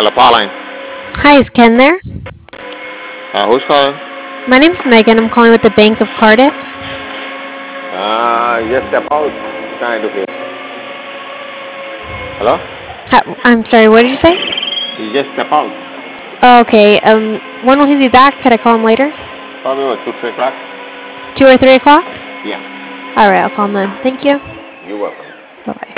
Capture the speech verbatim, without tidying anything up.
Hello, Pauline. Hi, is Ken there? Uh, who's calling? My name's Megan. I'm calling with the Bank of Cardiff. Uh, just step out. Trying to hear. Hello? Hi, I'm sorry, what did you say? You just step out. Oh, okay. Um, when will he be back? Could I call him later? Probably what, two, three o'clock? Two or three o'clock? Yeah. All right, I'll call him then. Thank you. You're welcome. Bye bye.